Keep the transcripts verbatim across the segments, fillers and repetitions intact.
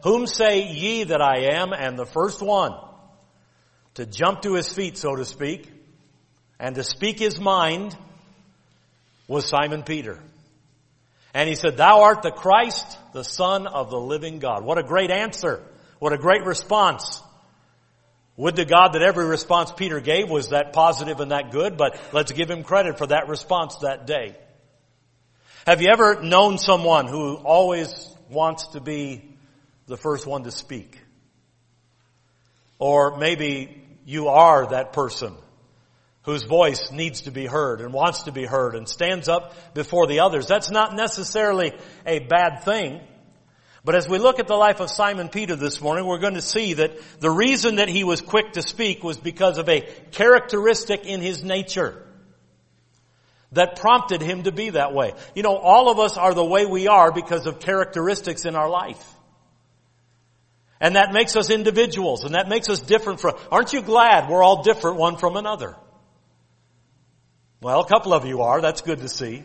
Whom say ye that I am? And the first one to jump to his feet, so to speak, and to speak his mind was Simon Peter. And he said, Thou art the Christ, the Son of the living God. What a great answer. What a great response. Would to God that every response Peter gave was that positive and that good, but let's give him credit for that response that day. Have you ever known someone who always wants to be the first one to speak? Or maybe you are that person whose voice needs to be heard and wants to be heard and stands up before the others. That's not necessarily a bad thing. But as we look at the life of Simon Peter this morning, we're going to see that the reason that he was quick to speak was because of a characteristic in his nature that prompted him to be that way. You know, all of us are the way we are because of characteristics in our life. And that makes us individuals, and that makes us different from... Aren't you glad we're all different one from another? Well, a couple of you are. That's good to see.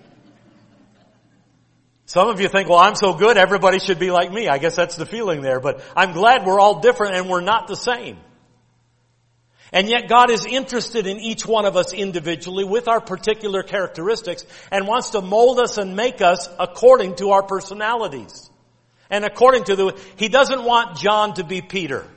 Some of you think, well, I'm so good, everybody should be like me. I guess that's the feeling there. But I'm glad we're all different and we're not the same. And yet God is interested in each one of us individually with our particular characteristics and wants to mold us and make us according to our personalities. And according to the... He doesn't want John to be Peter.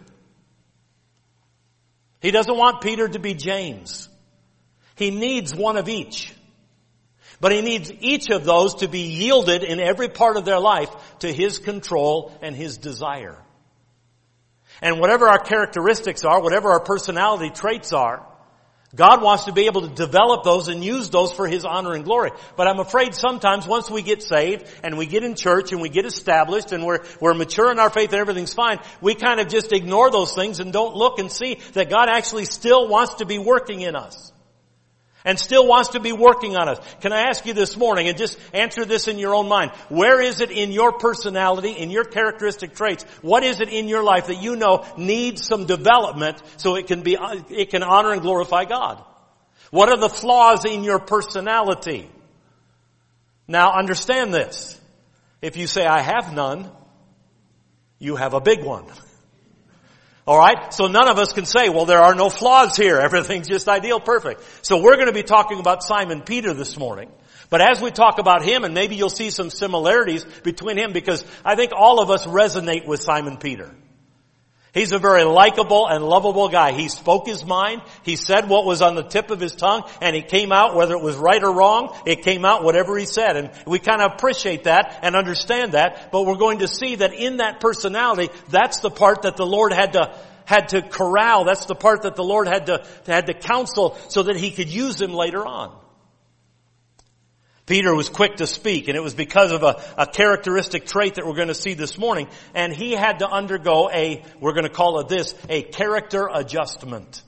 He doesn't want Peter to be James. He needs one of each. But he needs each of those to be yielded in every part of their life to his control and his desire. And whatever our characteristics are, whatever our personality traits are, God wants to be able to develop those and use those for his honor and glory. But I'm afraid sometimes once we get saved and we get in church and we get established and we're, we're mature in our faith and everything's fine, we kind of just ignore those things and don't look and see that God actually still wants to be working in us. And still wants to be working on us. Can I ask you this morning, and just answer this in your own mind, where is it in your personality, in your characteristic traits, what is it in your life that you know needs some development so it can be, it can honor and glorify God? What are the flaws in your personality? Now understand this. If you say, I have none, you have a big one. All right? So none of us can say, well, there are no flaws here. Everything's just ideal, perfect. So we're going to be talking about Simon Peter this morning. But as we talk about him, and maybe you'll see some similarities between him, because I think all of us resonate with Simon Peter. He's a very likable and lovable guy. He spoke his mind. He said what was on the tip of his tongue, and it came out, whether it was right or wrong, it came out whatever he said. And we kind of appreciate that and understand that, but we're going to see that in that personality, that's the part that the Lord had to had to corral. That's the part that the Lord had to had to counsel so that he could use him later on. Peter was quick to speak, and it was because of a, a characteristic trait that we're going to see this morning. And he had to undergo a, we're going to call it this, a character adjustment.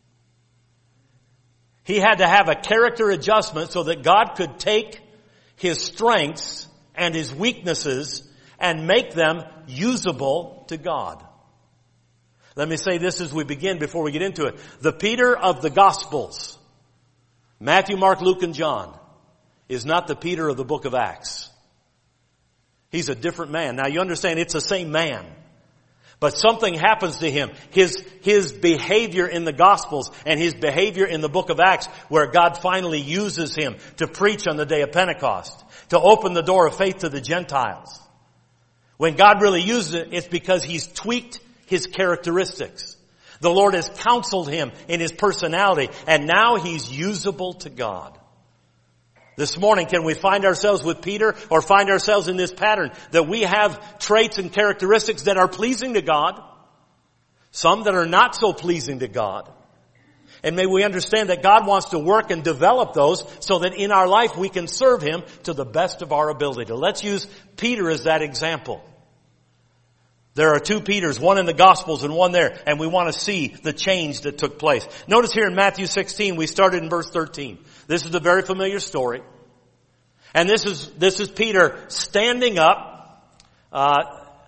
He had to have a character adjustment so that God could take his strengths and his weaknesses and make them usable to God. Let me say this as we begin before we get into it. The Peter of the Gospels, Matthew, Mark, Luke, and John, is not the Peter of the book of Acts. He's a different man. Now you understand it's the same man. But something happens to him. His, his behavior in the Gospels and his behavior in the book of Acts, where God finally uses him to preach on the day of Pentecost, to open the door of faith to the Gentiles. When God really uses it, it's because he's tweaked his characteristics. The Lord has counseled him in his personality, and now he's usable to God. This morning, can we find ourselves with Peter or find ourselves in this pattern that we have traits and characteristics that are pleasing to God, some that are not so pleasing to God? And may we understand that God wants to work and develop those so that in our life we can serve him to the best of our ability. Let's use Peter as that example. There are two Peters, one in the Gospels and one there, and we want to see the change that took place. Notice here in Matthew sixteen, we started in verse thirteen. This is a very familiar story. And this is, this is Peter standing up. Uh,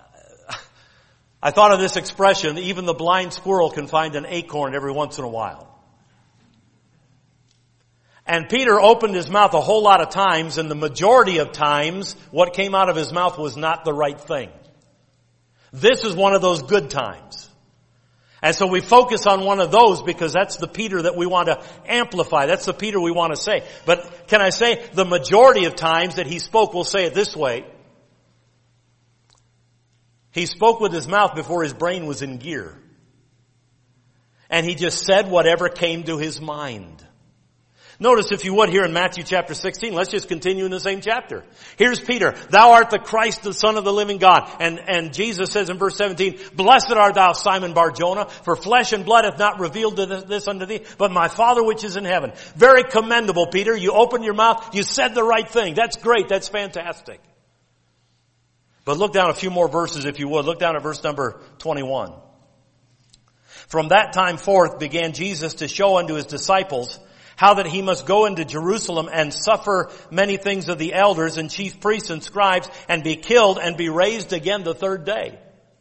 I thought of this expression, even the blind squirrel can find an acorn every once in a while. And Peter opened his mouth a whole lot of times, and the majority of times, what came out of his mouth was not the right thing. This is one of those good times. And so we focus on one of those because that's the Peter that we want to amplify. That's the Peter we want to say. But can I say the majority of times that he spoke, we'll say it this way. He spoke with his mouth before his brain was in gear. And he just said whatever came to his mind. Notice, if you would, here in Matthew chapter sixteen, let's just continue in the same chapter. Here's Peter. Thou art the Christ, the Son of the living God. And, and Jesus says in verse seventeen, Blessed art thou, Simon Bar-Jonah, for flesh and blood hath not revealed this, this unto thee, but my Father which is in heaven. Very commendable, Peter. You opened your mouth. You said the right thing. That's great. That's fantastic. But look down a few more verses, if you would. Look down at verse number twenty-one. From that time forth began Jesus to show unto his disciples how that he must go into Jerusalem and suffer many things of the elders and chief priests and scribes and be killed and be raised again the third day.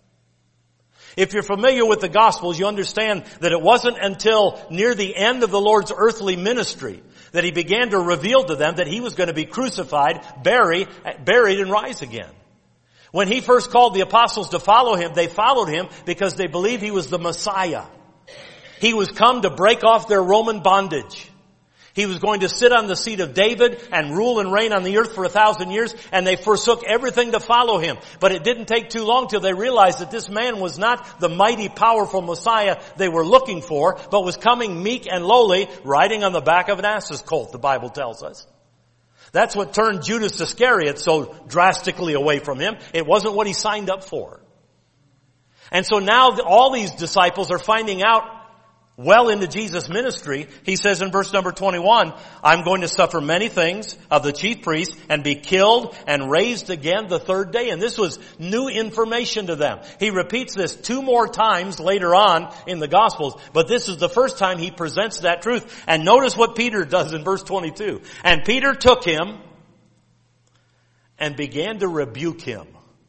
If you're familiar with the Gospels, you understand that it wasn't until near the end of the Lord's earthly ministry that he began to reveal to them that he was going to be crucified, buried, buried and rise again. When he first called the apostles to follow him, they followed him because they believed he was the Messiah. He was come to break off their Roman bondage. He was going to sit on the seat of David and rule and reign on the earth for a thousand years, and they forsook everything to follow him. But it didn't take too long till they realized that this man was not the mighty, powerful Messiah they were looking for, but was coming meek and lowly, riding on the back of an ass's colt, the Bible tells us. That's what turned Judas Iscariot so drastically away from him. It wasn't what he signed up for. And so now all these disciples are finding out well into Jesus' ministry. He says in verse number twenty-one, I'm going to suffer many things of the chief priests and be killed and raised again the third day. And this was new information to them. He repeats this two more times later on in the Gospels, but this is the first time he presents that truth. And notice what Peter does in verse twenty-two. And Peter took him and began to rebuke him.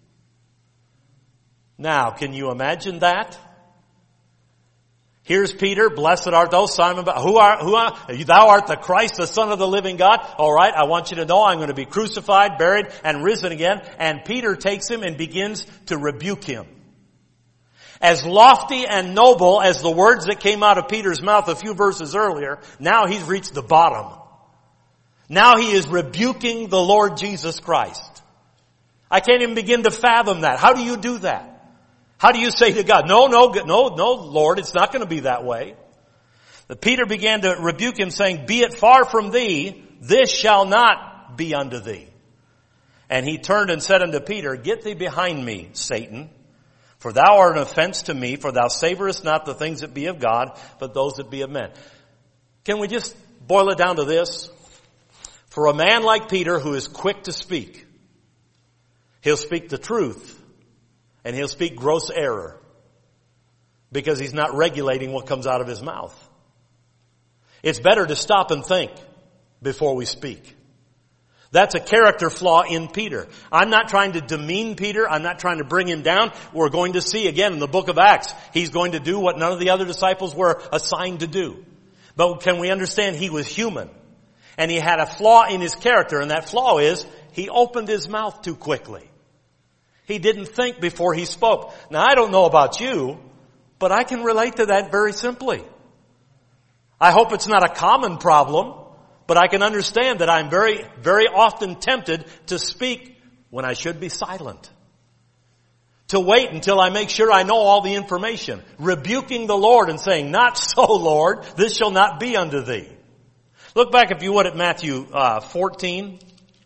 Now, can you imagine that? Here's Peter, blessed art thou, Simon, who are, who are, thou art the Christ, the Son of the living God. All right, I want you to know I'm going to be crucified, buried, and risen again. And Peter takes him and begins to rebuke him. As lofty and noble as the words that came out of Peter's mouth a few verses earlier, now he's reached the bottom. Now he is rebuking the Lord Jesus Christ. I can't even begin to fathom that. How do you do that? How do you say to God, no, no, no, no, Lord, it's not going to be that way. But Peter began to rebuke him, saying, Be it far from thee, this shall not be unto thee. And he turned and said unto Peter, Get thee behind me, Satan, for thou art an offense to me, for thou savorest not the things that be of God, but those that be of men. Can we just boil it down to this? For a man like Peter, who is quick to speak, he'll speak the truth. And he'll speak gross error because he's not regulating what comes out of his mouth. It's better to stop and think before we speak. That's a character flaw in Peter. I'm not trying to demean Peter. I'm not trying to bring him down. We're going to see again in the book of Acts, he's going to do what none of the other disciples were assigned to do. But can we understand he was human? And he had a flaw in his character, and that flaw is he opened his mouth too quickly. He didn't think before he spoke. Now, I don't know about you, but I can relate to that very simply. I hope it's not a common problem, but I can understand that I'm very, very often tempted to speak when I should be silent. To wait until I make sure I know all the information. Rebuking the Lord and saying, Not so, Lord, this shall not be unto thee. Look back, if you would, at Matthew uh, fourteen.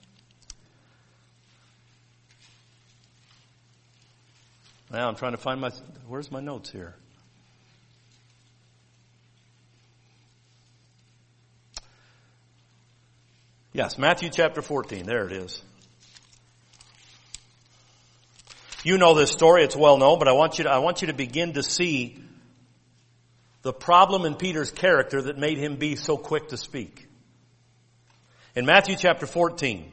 Now I'm trying to find my, where's my notes here? Yes, Matthew chapter fourteen. There it is. You know this story. It's well known, but I want you to, I want you to begin to see the problem in Peter's character that made him be so quick to speak. In Matthew chapter fourteen,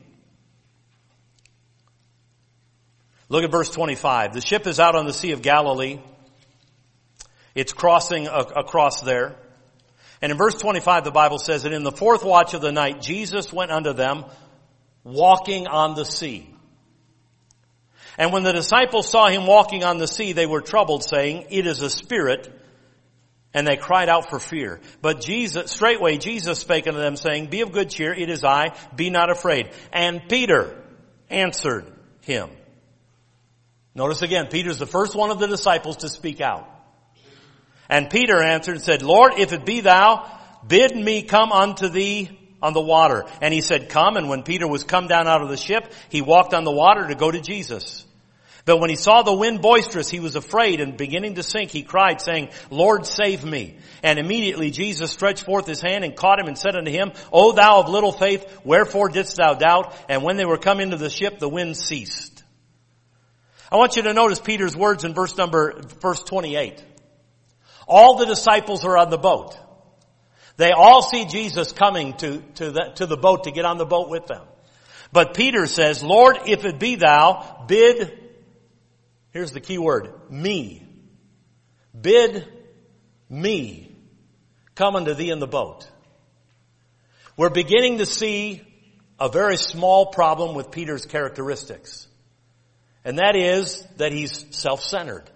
look at verse twenty-five. The ship is out on the Sea of Galilee. It's crossing a- across there. And in verse twenty-five, the Bible says that in the fourth watch of the night, Jesus went unto them walking on the sea. And when the disciples saw him walking on the sea, they were troubled, saying, "It is a spirit." And they cried out for fear. But Jesus, straightway Jesus spake unto them, saying, "Be of good cheer, it is I, be not afraid." And Peter answered him. Notice again, Peter's the first one of the disciples to speak out. And Peter answered and said, "Lord, if it be thou, bid me come unto thee on the water." And he said, "Come." And when Peter was come down out of the ship, he walked on the water to go to Jesus. But when he saw the wind boisterous, he was afraid, and beginning to sink, he cried, saying, "Lord, save me." And immediately Jesus stretched forth his hand and caught him and said unto him, "O thou of little faith, wherefore didst thou doubt?" And when they were come into the ship, the wind ceased. I want you to notice Peter's words in verse number, verse twenty-eight. All the disciples are on the boat. They all see Jesus coming to, to the, to the boat to get on the boat with them. But Peter says, "Lord, if it be thou, bid," here's the key word, "me." Bid me come unto thee in the boat. We're beginning to see a very small problem with Peter's characteristics. And that is that he's self-centered.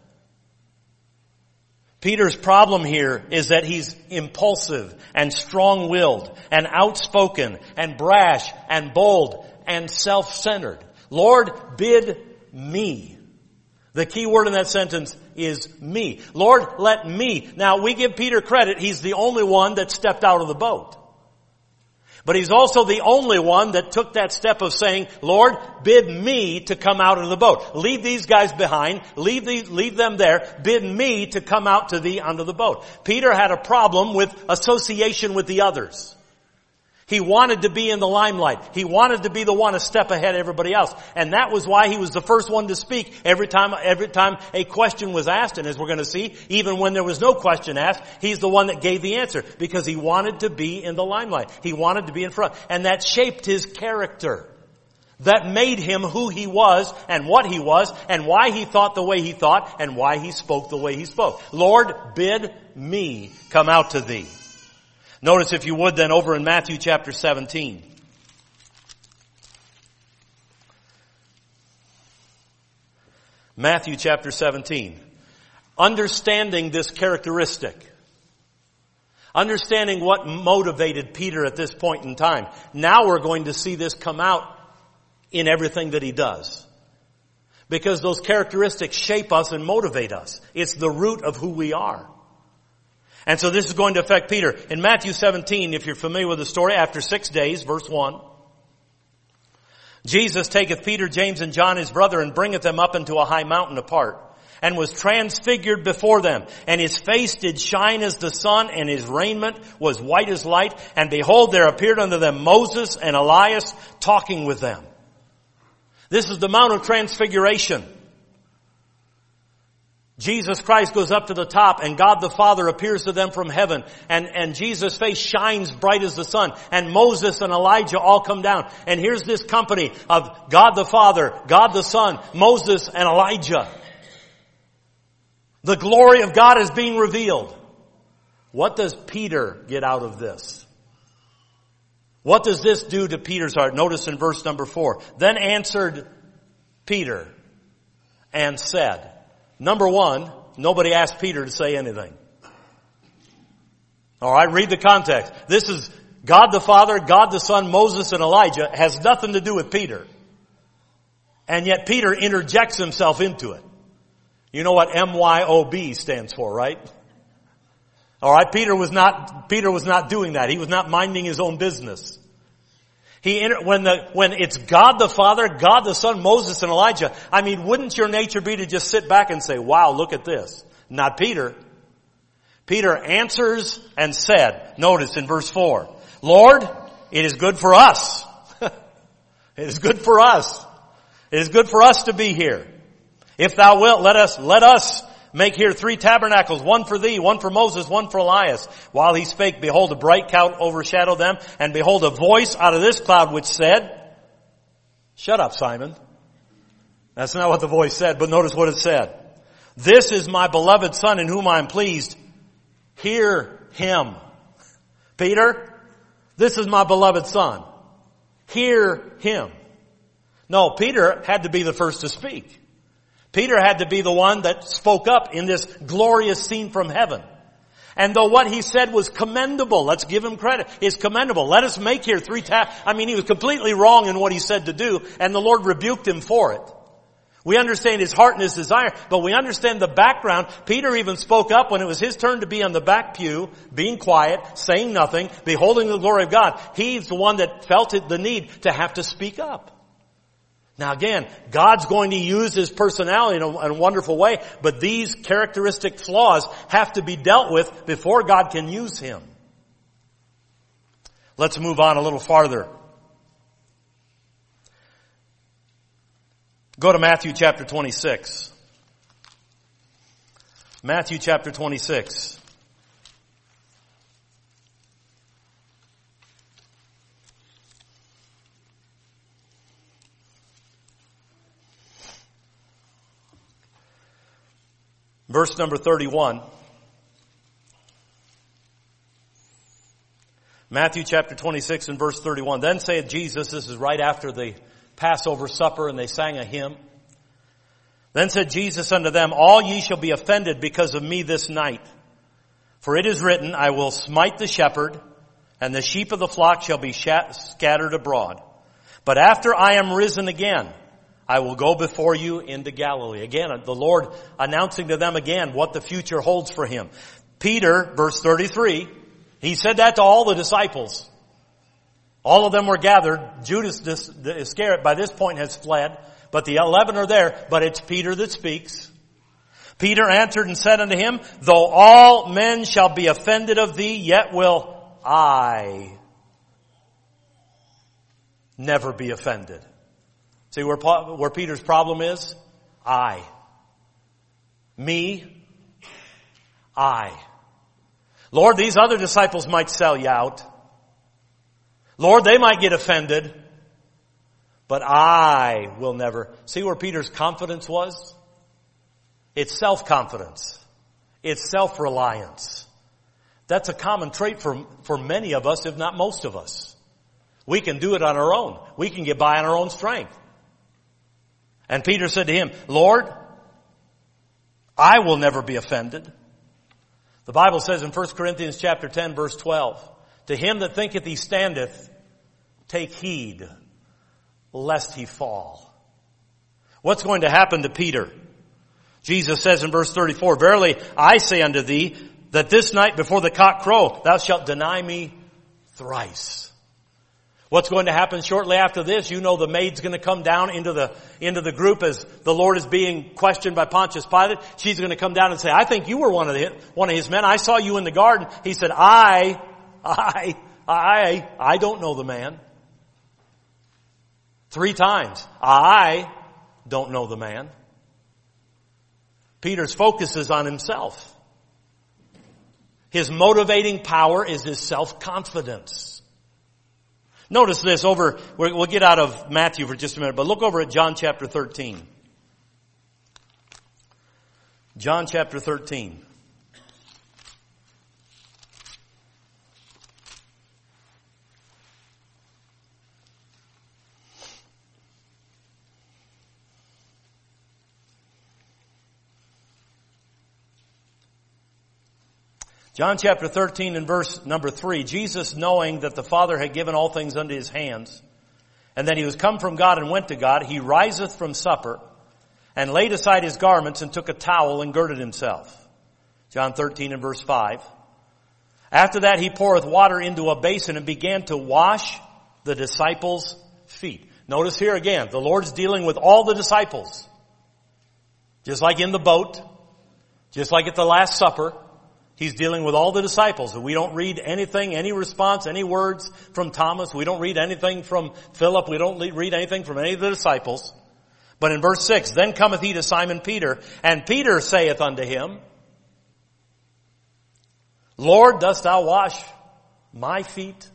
Peter's problem here is that he's impulsive and strong-willed and outspoken and brash and bold and self-centered. Lord, bid me. The key word in that sentence is me. Lord, let me. Now, we give Peter credit. He's the only one that stepped out of the boat. But he's also the only one that took that step of saying, "Lord, bid me to come out of the boat. Leave these guys behind. Leave these, leave them there. Bid me to come out to thee under the boat." Peter had a problem with association with the others. He wanted to be in the limelight. He wanted to be the one a step ahead of everybody else. And that was why he was the first one to speak every time, every time a question was asked. And as we're going to see, even when there was no question asked, he's the one that gave the answer because he wanted to be in the limelight. He wanted to be in front. And that shaped his character. That made him who he was and what he was and why he thought the way he thought and why he spoke the way he spoke. Lord, bid me come out to thee. Notice, if you would, then over in Matthew chapter seventeen. Matthew chapter seventeen. Understanding this characteristic. Understanding what motivated Peter at this point in time. Now we're going to see this come out in everything that he does. Because those characteristics shape us and motivate us. It's the root of who we are. And so this is going to affect Peter. In Matthew seventeen, if you're familiar with the story, after six days, verse one, Jesus taketh Peter, James, and John his brother, and bringeth them up into a high mountain apart, and was transfigured before them. And his face did shine as the sun, and his raiment was white as light. And behold, there appeared unto them Moses and Elias talking with them. This is the Mount of Transfiguration. Jesus Christ goes up to the top and God the Father appears to them from heaven and, and Jesus' face shines bright as the sun and Moses and Elijah all come down. And here's this company of God the Father, God the Son, Moses and Elijah. The glory of God is being revealed. What does Peter get out of this? What does this do to Peter's heart? Notice in verse number four. Then answered Peter and said. Number one, nobody asked Peter to say anything. All right, read the context. This is God the Father, God the Son, Moses, and Elijah. It has nothing to do with Peter. And yet Peter interjects himself into it. You know what M Y O B stands for, right? All right, Peter was not, Peter was not doing that. He was not minding his own business. He, when the, when it's God the Father, God the Son, Moses and Elijah, I mean, wouldn't your nature be to just sit back and say, wow, look at this? Not Peter. Peter answers and said, notice in verse four, Lord, it is good for us. It is good for us. It is good for us to be here. If thou wilt, let us, let us make here three tabernacles, one for thee, one for Moses, one for Elias. While he spake, behold, a bright cloud overshadowed them, and behold, a voice out of this cloud which said, shut up, Simon. That's not what the voice said, but notice what it said. This is my beloved Son in whom I am pleased. Hear him. Peter, this is my beloved Son. Hear him. No, Peter had to be the first to speak. Peter had to be the one that spoke up in this glorious scene from heaven. And though what he said was commendable, let's give him credit, is commendable. Let us make here three tasks. I mean, he was completely wrong in what he said to do, and the Lord rebuked him for it. We understand his heart and his desire, but we understand the background. Peter even spoke up when it was his turn to be on the back pew, being quiet, saying nothing, beholding the glory of God. He's the one that felt it, the need to have to speak up. Now again, God's going to use his personality in a, in a wonderful way, but these characteristic flaws have to be dealt with before God can use him. Let's move on a little farther. Go to Matthew chapter twenty-six. Matthew chapter twenty-six. Verse number thirty-one. Matthew chapter twenty-six and verse thirty-one. Then saith Jesus, this is right after the Passover supper, and they sang a hymn. Then said Jesus unto them, all ye shall be offended because of me this night. For it is written, I will smite the shepherd, and the sheep of the flock shall be scattered abroad. But after I am risen again, I will go before you into Galilee. Again, the Lord announcing to them again what the future holds for him. Peter, verse thirty-three, he said that to all the disciples. All of them were gathered. Judas Iscariot by this point has fled, but the eleven are there, but it's Peter that speaks. Peter answered and said unto him, though all men shall be offended of thee, yet will I never be offended. See where, where Peter's problem is? I. Me. I. Lord, these other disciples might sell you out. Lord, they might get offended, but I will never. See where Peter's confidence was? It's self-confidence. It's self-reliance. That's a common trait for, for many of us, if not most of us. We can do it on our own. We can get by on our own strength. And Peter said to him, Lord, I will never be offended. The Bible says in First Corinthians chapter ten, verse twelve, to him that thinketh he standeth, take heed, lest he fall. What's going to happen to Peter? Jesus says in verse thirty-four, verily I say unto thee, that this night before the cock crow, thou shalt deny me thrice. What's going to happen shortly after this? You know the maid's going to come down into the, into the group as the Lord is being questioned by Pontius Pilate. She's going to come down and say, I think you were one of the, one of his men. I saw you in the garden. He said, I, I, I, I don't know the man. Three times. I don't know the man. Peter's focus is on himself. His motivating power is his self-confidence. Notice this over, we'll get out of Matthew for just a minute, but look over at John chapter thirteen. John chapter thirteen. John chapter thirteen and verse number three, Jesus knowing that the Father had given all things unto his hands, and that he was come from God and went to God, he riseth from supper, and laid aside his garments, and took a towel and girded himself. John thirteen and verse five. After that he poureth water into a basin and began to wash the disciples' feet. Notice here again, the Lord's dealing with all the disciples. Just like in the boat, just like at the Last Supper. He's dealing with all the disciples. We don't read anything, any response, any words from Thomas. We don't read anything from Philip. We don't read anything from any of the disciples. But in verse six, then cometh he to Simon Peter, and Peter saith unto him, Lord, dost thou wash my feet?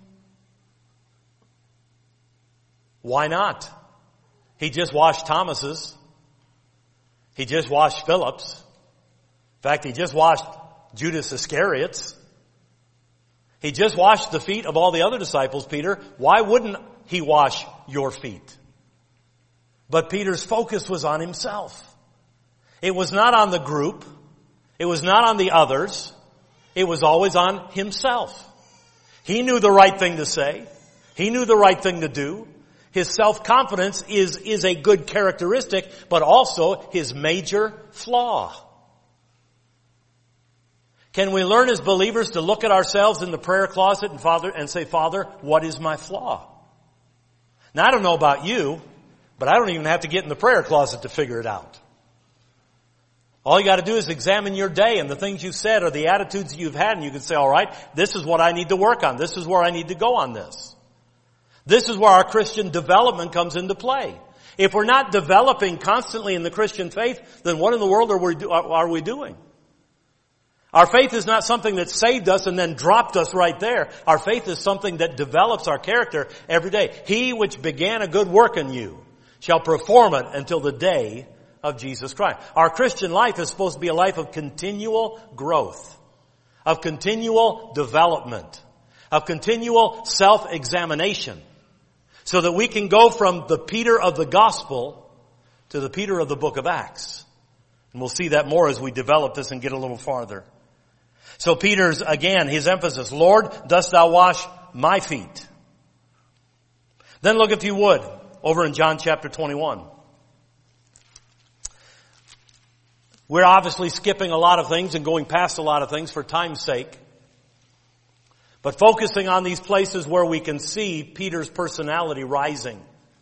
Why not? He just washed Thomas's. He just washed Philip's. In fact, he just washed Judas Iscariot's. He just washed the feet of all the other disciples, Peter. Why wouldn't he wash your feet? But Peter's focus was on himself. It was not on the group. It was not on the others. It was always on himself. He knew the right thing to say. He knew the right thing to do. His self-confidence is, is a good characteristic, but also his major flaw. Can we learn as believers to look at ourselves in the prayer closet and Father and say, Father, what is my flaw? Now I don't know about you, but I don't even have to get in the prayer closet to figure it out. All you got to do is examine your day and the things you've said or the attitudes you've had, and you can say, all right, this is what I need to work on. This is where I need to go on this. This is where our Christian development comes into play. If we're not developing constantly in the Christian faith, then what in the world are we, do, are we doing? Our faith is not something that saved us and then dropped us right there. Our faith is something that develops our character every day. He which began a good work in you shall perform it until the day of Jesus Christ. Our Christian life is supposed to be a life of continual growth, of continual development, of continual self-examination, so that we can go from the Peter of the gospel to the Peter of the book of Acts. And we'll see that more as we develop this and get a little farther. So Peter's, again, his emphasis, Lord, dost thou wash my feet? Then look, if you would, over in John chapter twenty-one. We're obviously skipping a lot of things and going past a lot of things for time's sake. But focusing on these places where we can see Peter's personality rising.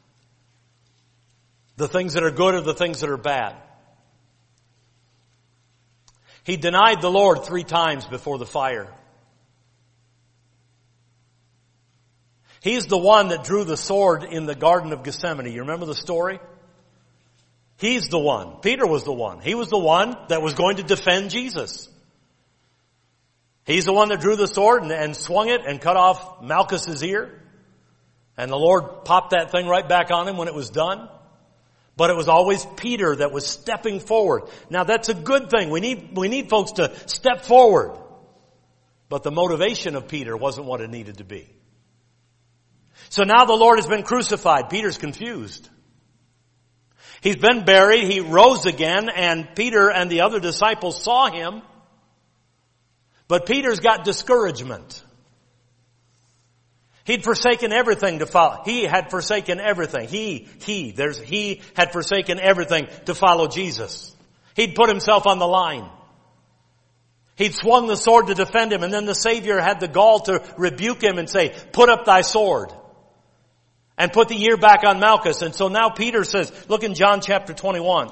The things that are good or the things that are bad. He denied the Lord three times before the fire. He's the one that drew the sword in the Garden of Gethsemane. You remember the story? He's the one. Peter was the one. He was the one that was going to defend Jesus. He's the one that drew the sword and, and swung it and cut off Malchus's ear. And the Lord popped that thing right back on him when it was done. But it was always Peter that was stepping forward. Now that's a good thing. We need, we need folks to step forward. But the motivation of Peter wasn't what it needed to be. So now the Lord has been crucified. Peter's confused. He's been buried. He rose again, and Peter and the other disciples saw him. But Peter's got discouragement. He'd forsaken everything to follow. He had forsaken everything. He, he, there's, he had forsaken everything to follow Jesus. He'd put himself on the line. He'd swung the sword to defend him, and then the Savior had the gall to rebuke him and say, put up thy sword. And put the ear back on Malchus. And so now Peter says, look in John chapter twenty-one.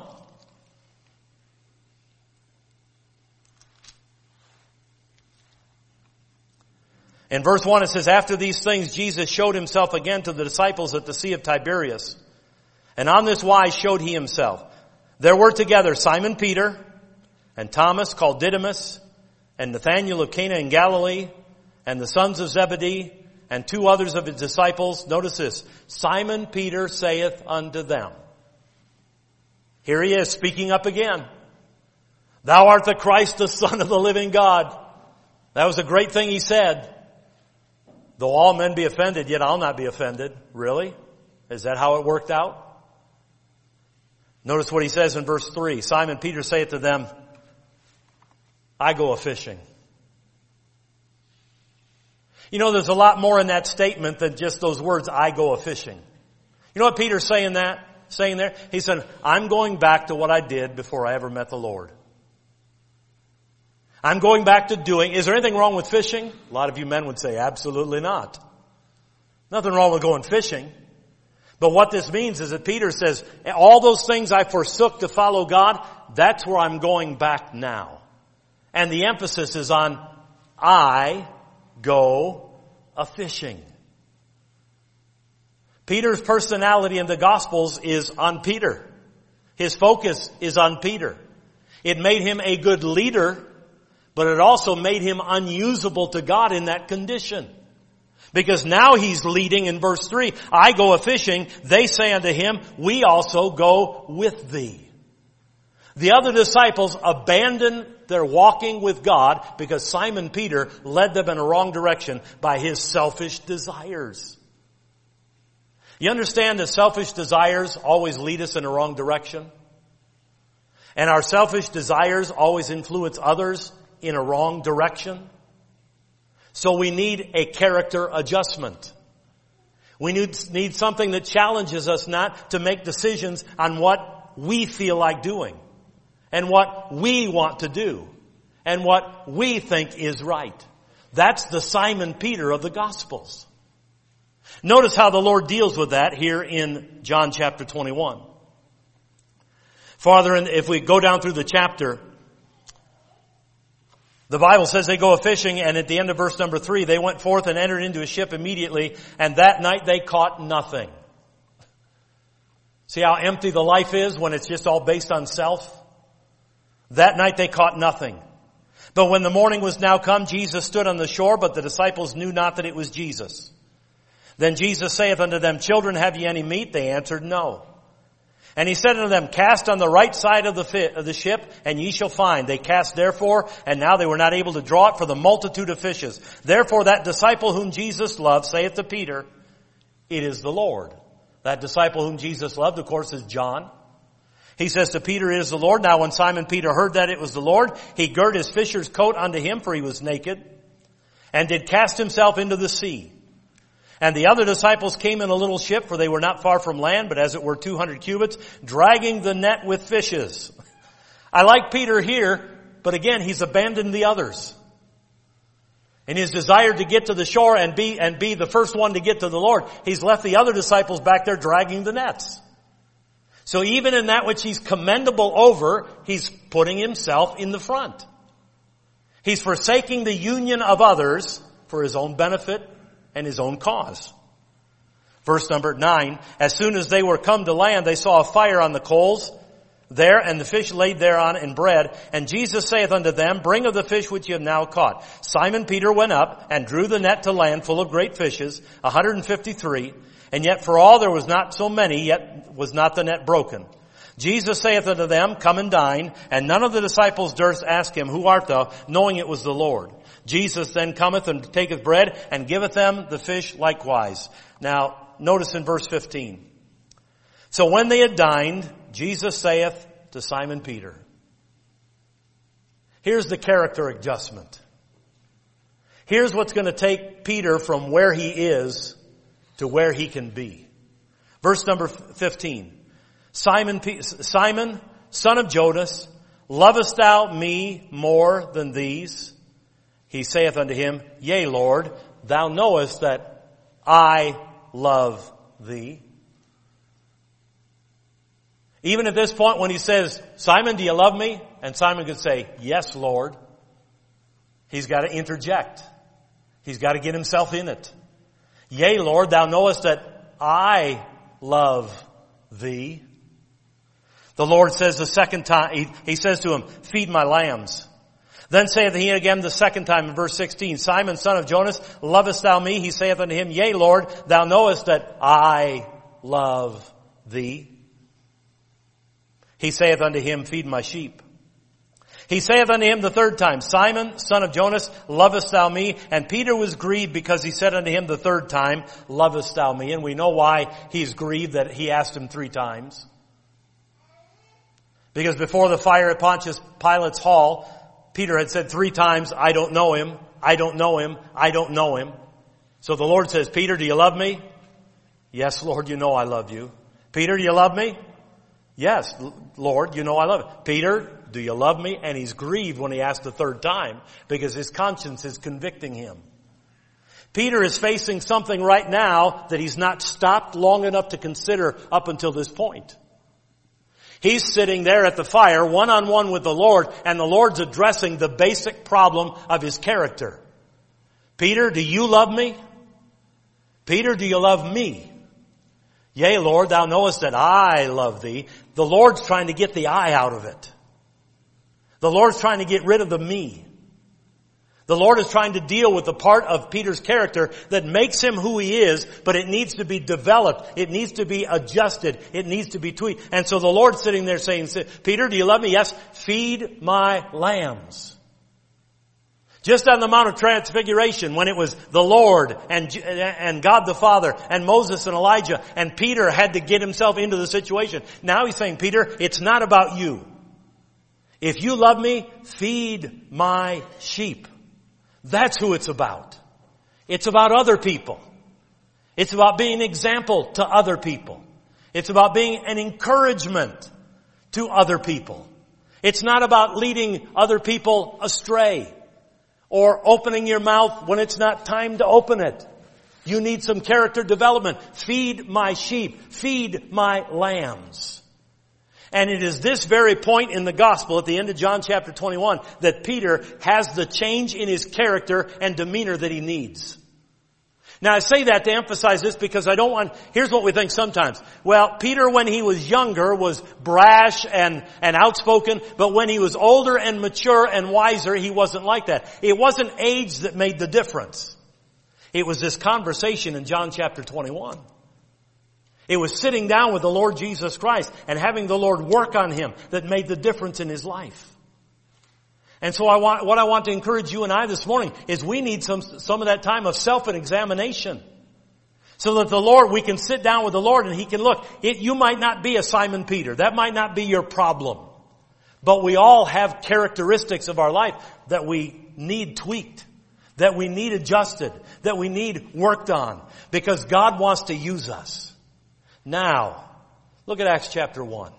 In verse one it says, after these things Jesus showed himself again to the disciples at the Sea of Tiberias. And on this wise showed he himself. There were together Simon Peter, and Thomas called Didymus, and Nathanael of Cana in Galilee, and the sons of Zebedee, and two others of his disciples. Notice this. Simon Peter saith unto them. Here he is speaking up again. Thou art the Christ, the Son of the living God. That was a great thing he said. Though all men be offended, yet I'll not be offended. Really? Is that how it worked out? Notice what he says in verse three. Simon Peter saith to them, I go a-fishing. You know, there's a lot more in that statement than just those words, I go a-fishing. You know what Peter's saying that, saying there? He said, I'm going back to what I did before I ever met the Lord. I'm going back to doing, is there anything wrong with fishing? A lot of you men would say, absolutely not. Nothing wrong with going fishing. But what this means is that Peter says, all those things I forsook to follow God, that's where I'm going back now. And the emphasis is on, I go a-fishing. Peter's personality in the Gospels is on Peter. His focus is on Peter. It made him a good leader, but it also made him unusable to God in that condition. Because now he's leading in verse three, I go a-fishing. They say unto him, we also go with thee. The other disciples abandoned their walking with God because Simon Peter led them in a wrong direction by his selfish desires. You understand that selfish desires always lead us in a wrong direction? And our selfish desires always influence others in a wrong direction. So we need a character adjustment. We need, need something that challenges us not to make decisions on what we feel like doing and what we want to do and what we think is right. That's the Simon Peter of the Gospels. Notice how the Lord deals with that here in John chapter twenty-one. Farther, if we go down through the chapter, the Bible says they go a-fishing, and at the end of verse number three, they went forth and entered into a ship immediately, and that night they caught nothing. See how empty the life is when it's just all based on self? That night they caught nothing. But when the morning was now come, Jesus stood on the shore, but the disciples knew not that it was Jesus. Then Jesus saith unto them, Children, have ye any meat? They answered, No. And he said unto them, Cast on the right side of the, fi- of the ship, and ye shall find. They cast therefore, and now they were not able to draw it for the multitude of fishes. Therefore that disciple whom Jesus loved saith to Peter, It is the Lord. That disciple whom Jesus loved, of course, is John. He says to Peter, It is the Lord. Now when Simon Peter heard that it was the Lord, he girt his fisher's coat unto him, for he was naked, and did cast himself into the sea. And the other disciples came in a little ship, for they were not far from land, but as it were two hundred cubits, dragging the net with fishes. I like Peter here, but again, he's abandoned the others. In his desire to get to the shore and be, and be the first one to get to the Lord, he's left the other disciples back there dragging the nets. So even in that which he's commendable over, he's putting himself in the front. He's forsaking the union of others for his own benefit and his own cause. Verse number nine, As soon as they were come to land, they saw a fire on the coals there, and the fish laid thereon and bread. And Jesus saith unto them, Bring of the fish which ye have now caught. Simon Peter went up and drew the net to land full of great fishes, a hundred and fifty-three. And yet for all there was not so many, yet was not the net broken. Jesus saith unto them, Come and dine. And none of the disciples durst ask him, Who art thou? Knowing it was the Lord. Jesus then cometh and taketh bread and giveth them the fish likewise. Now, notice in verse fifteen. So when they had dined, Jesus saith to Simon Peter. Here's the character adjustment. Here's what's going to take Peter from where he is to where he can be. Verse number fifteen. Simon, Simon, son of Jonas, lovest thou me more than these? He saith unto him, Yea, Lord, thou knowest that I love thee. Even at this point when he says, Simon, do you love me? And Simon could say, Yes, Lord. He's got to interject. He's got to get himself in it. Yea, Lord, thou knowest that I love thee. The Lord says the second time, he, he says to him, Feed my lambs. Then saith he again the second time in verse sixteen, Simon, son of Jonas, lovest thou me? He saith unto him, Yea, Lord, thou knowest that I love thee. He saith unto him, Feed my sheep. He saith unto him the third time, Simon, son of Jonas, lovest thou me? And Peter was grieved because he said unto him the third time, Lovest thou me? And we know why he's grieved, that he asked him three times. Because before the fire at Pontius Pilate's hall, Peter had said three times, I don't know him, I don't know him, I don't know him. So the Lord says, Peter, do you love me? Yes, Lord, you know I love you. Peter, do you love me? Yes, Lord, you know I love you. Peter, do you love me? And he's grieved when he asked the third time because his conscience is convicting him. Peter is facing something right now that he's not stopped long enough to consider up until this point. He's sitting there at the fire, one-on-one with the Lord, and the Lord's addressing the basic problem of his character. Peter, do you love me? Peter, do you love me? Yea, Lord, thou knowest that I love thee. The Lord's trying to get the I out of it. The Lord's trying to get rid of the me. The Lord is trying to deal with the part of Peter's character that makes him who he is, but it needs to be developed. It needs to be adjusted. It needs to be tweaked. And so the Lord's sitting there saying, Peter, do you love me? Yes. Feed my lambs. Just on the Mount of Transfiguration, when it was the Lord and, and God the Father and Moses and Elijah, and Peter had to get himself into the situation. Now he's saying, Peter, it's not about you. If you love me, feed my sheep. That's who it's about. It's about other people. It's about being an example to other people. It's about being an encouragement to other people. It's not about leading other people astray or opening your mouth when it's not time to open it. You need some character development. Feed my sheep. Feed my lambs. And it is this very point in the gospel at the end of John chapter twenty-one that Peter has the change in his character and demeanor that he needs. Now I say that to emphasize this because I don't want, here's what we think sometimes. Well, Peter when he was younger was brash and, and outspoken, but when he was older and mature and wiser, he wasn't like that. It wasn't age that made the difference. It was this conversation in John chapter twenty-one. It was sitting down with the Lord Jesus Christ and having the Lord work on him that made the difference in his life. And so I want, what I want to encourage you and I this morning is we need some, some of that time of self-examination. So that the Lord, we can sit down with the Lord and He can look. It, you might not be a Simon Peter. That might not be your problem. But we all have characteristics of our life that we need tweaked, that we need adjusted, that we need worked on. Because God wants to use us. Now, look at Acts chapter one.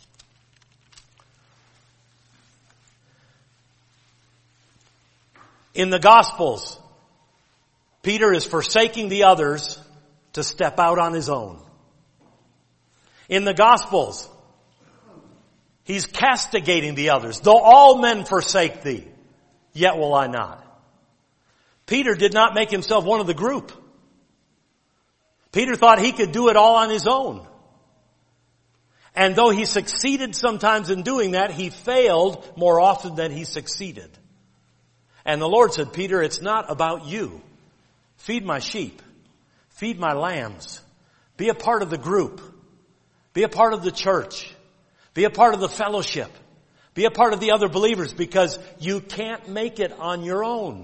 In the Gospels, Peter is forsaking the others to step out on his own. In the Gospels, he's castigating the others. Though all men forsake thee, yet will I not. Peter did not make himself one of the group. Peter thought he could do it all on his own. And though he succeeded sometimes in doing that, he failed more often than he succeeded. And the Lord said, Peter, it's not about you. Feed my sheep. Feed my lambs. Be a part of the group. Be a part of the church. Be a part of the fellowship. Be a part of the other believers because you can't make it on your own.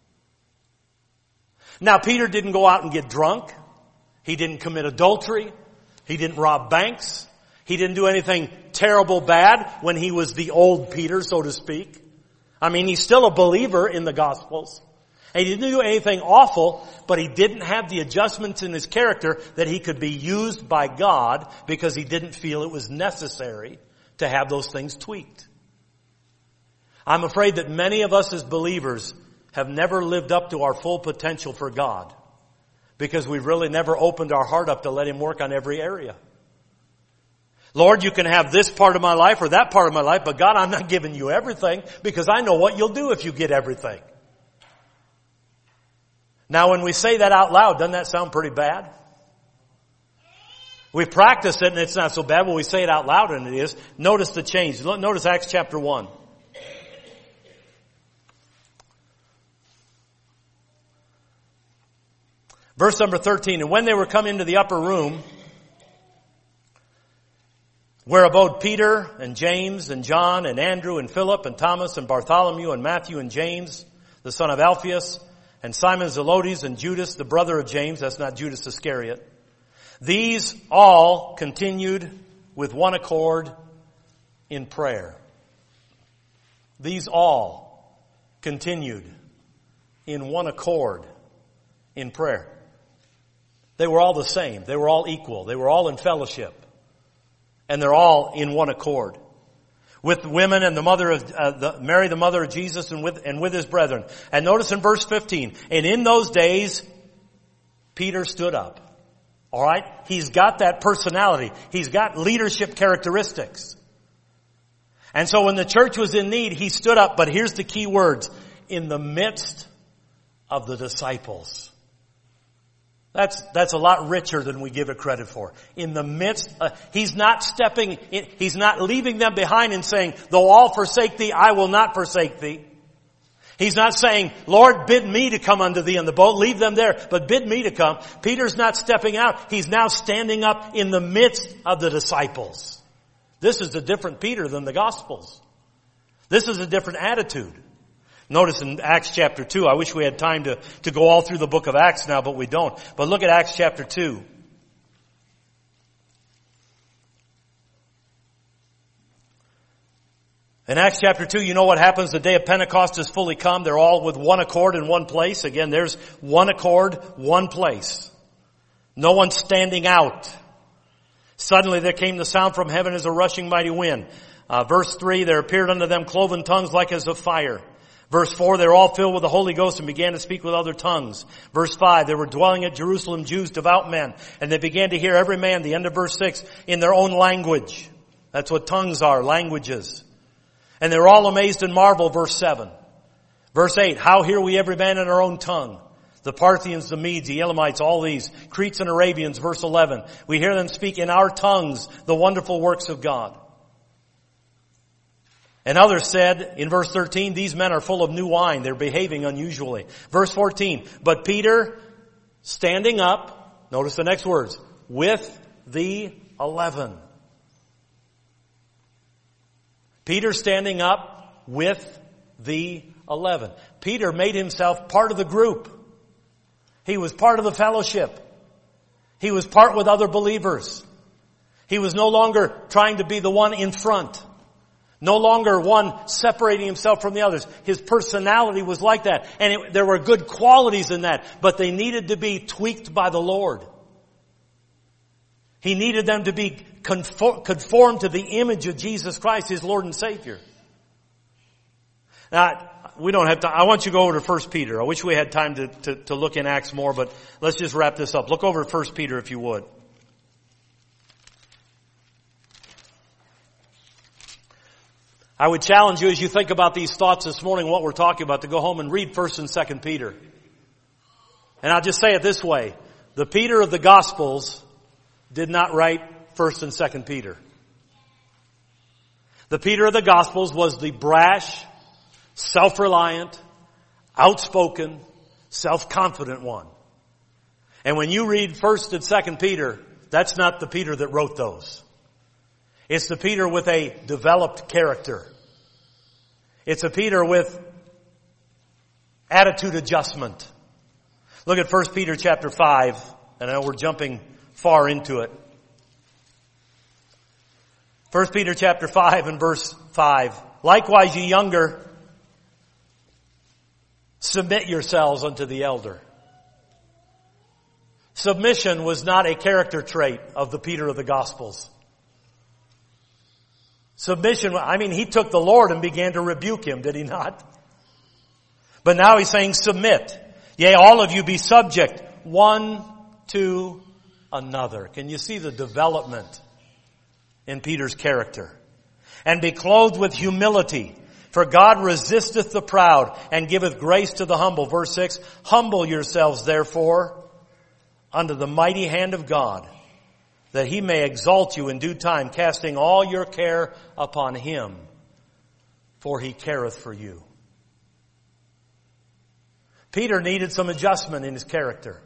Now, Peter didn't go out and get drunk. He didn't commit adultery. He didn't rob banks. He didn't do anything terrible bad when he was the old Peter, so to speak. I mean, he's still a believer in the Gospels. And he didn't do anything awful, but he didn't have the adjustments in his character that he could be used by God because he didn't feel it was necessary to have those things tweaked. I'm afraid that many of us as believers have never lived up to our full potential for God because we've really never opened our heart up to let Him work on every area. Lord, you can have this part of my life or that part of my life, but God, I'm not giving you everything because I know what you'll do if you get everything. Now, when we say that out loud, doesn't that sound pretty bad? We practice it and it's not so bad. When we say it out loud and it is, notice the change. Notice Acts chapter one. Verse number thirteen, and when they were come into the upper room, where abode Peter and James and John and Andrew and Philip and Thomas and Bartholomew and Matthew and James, the son of Alphaeus, and Simon Zelotes and Judas, the brother of James, that's not Judas Iscariot. These all continued with one accord in prayer. These all continued in one accord in prayer. They were all the same. They were all equal. They were all in fellowship. And they're all in one accord. With women and the mother of, uh, the, Mary the mother of Jesus and with, and with his brethren. And notice in verse fifteen, and in those days, Peter stood up. Alright? He's got that personality. He's got leadership characteristics. And so when the church was in need, he stood up. But here's the key words. In the midst of the disciples. That's, that's a lot richer than we give it credit for. In the midst, uh, he's not stepping, in, he's not leaving them behind and saying, though all forsake thee, I will not forsake thee. He's not saying, Lord, bid me to come unto thee in the boat, leave them there, but bid me to come. Peter's not stepping out. He's now standing up in the midst of the disciples. This is a different Peter than the Gospels. This is a different attitude. Notice in Acts chapter two, I wish we had time to, to go all through the book of Acts now, but we don't. But look at Acts chapter two. In Acts chapter two, you know what happens the day of Pentecost is fully come. They're all with one accord in one place. Again, there's one accord, one place. No one standing out. Suddenly there came the sound from heaven as a rushing mighty wind. Uh, verse three, there appeared unto them cloven tongues like as of fire. Verse four, they were all filled with the Holy Ghost and began to speak with other tongues. Verse five, they were dwelling at Jerusalem Jews, devout men, and they began to hear every man, the end of verse six, in their own language. That's what tongues are, languages. And they were all amazed and marveled, verse seven. Verse eight, how hear we every man in our own tongue? The Parthians, the Medes, the Elamites, all these, Cretes and Arabians, verse eleven. We hear them speak in our tongues the wonderful works of God. And others said, in verse thirteen, these men are full of new wine. They're behaving unusually. Verse fourteen, but Peter, standing up, notice the next words, with the eleven. Peter standing up with the eleven. Peter made himself part of the group. He was part of the fellowship. He was part with other believers. He was no longer trying to be the one in front. No longer one separating himself from the others. His personality was like that. And it, there were good qualities in that. But they needed to be tweaked by the Lord. He needed them to be conform, conformed to the image of Jesus Christ, his Lord and Savior. Now, we don't have time. I want you to go over to First Peter. I wish we had time to, to, to look in Acts more, but let's just wrap this up. Look over to First Peter if you would. I would challenge you as you think about these thoughts this morning, what we're talking about, to go home and read First and Second Peter. And I'll just say it this way. The Peter of the Gospels did not write First and Second Peter. The Peter of the Gospels was the brash, self-reliant, outspoken, self-confident one. And when you read First and Second Peter, that's not the Peter that wrote those. It's the Peter with a developed character. It's a Peter with attitude adjustment. Look at First Peter chapter five, and I know we're jumping far into it. First Peter chapter five and verse five. Likewise, ye younger, submit yourselves unto the elder. Submission was not a character trait of the Peter of the Gospels. Submission, I mean, he took the Lord and began to rebuke him, did he not? But now he's saying, submit. Yea, all of you be subject one to another. Can you see the development in Peter's character? And be clothed with humility. For God resisteth the proud and giveth grace to the humble. Verse six, humble yourselves therefore under the mighty hand of God, that he may exalt you in due time, casting all your care upon him, for he careth for you. Peter needed some adjustment in his character.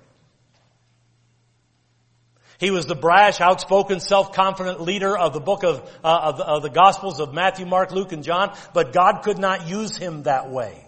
He was the brash, outspoken, self-confident leader of the book of, uh, of, of the Gospels of Matthew, Mark, Luke, and John, but God could not use him that way.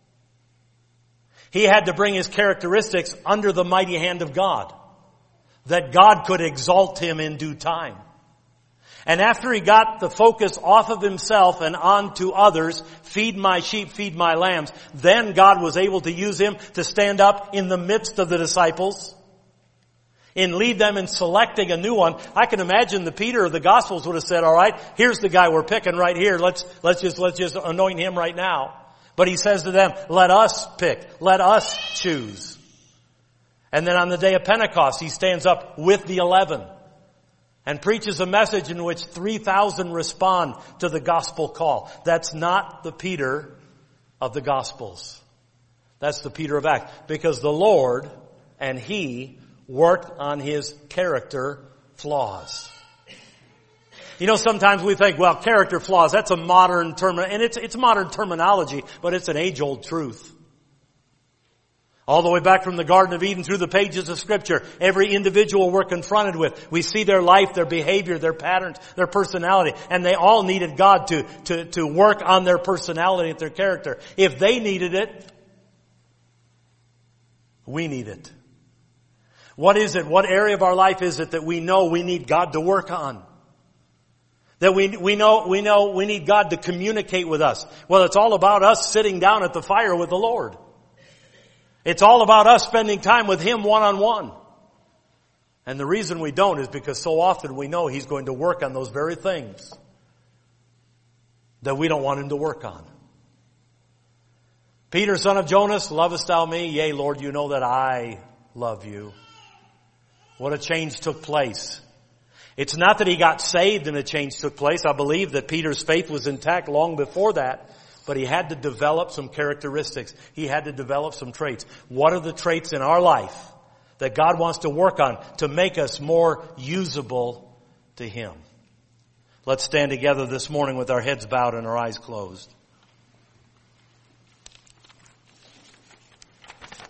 He had to bring his characteristics under the mighty hand of God, that God could exalt him in due time. And after he got the focus off of himself and on to others, feed my sheep, feed my lambs, then God was able to use him to stand up in the midst of the disciples, in lead them in selecting a new one. I can imagine the Peter of the Gospels would have said, all right, here's the guy we're picking right here. Let's, let's just, let's just anoint him right now. But he says to them, let us pick, let us choose. And then on the day of Pentecost, he stands up with the eleven and preaches a message in which three thousand respond to the gospel call. That's not the Peter of the Gospels. That's the Peter of Acts. Because the Lord and he worked on his character flaws. You know, sometimes we think, well, character flaws, that's a modern term, and it's, it's modern terminology, but it's an age-old truth. All the way back from the Garden of Eden through the pages of Scripture, every individual we're confronted with, we see their life, their behavior, their patterns, their personality, and they all needed God to, to, to work on their personality and their character. If they needed it, we need it. What is it? What area of our life is it that we know we need God to work on? That we, we know, we know we need God to communicate with us. Well, it's all about us sitting down at the fire with the Lord. It's all about us spending time with Him one-on-one. And the reason we don't is because so often we know He's going to work on those very things that we don't want Him to work on. Peter, son of Jonas, lovest thou me? Yea, Lord, you know that I love you. What a change took place. It's not that he got saved and a change took place. I believe that Peter's faith was intact long before that, but he had to develop some characteristics. He had to develop some traits. What are the traits in our life that God wants to work on to make us more usable to Him? Let's stand together this morning with our heads bowed and our eyes closed.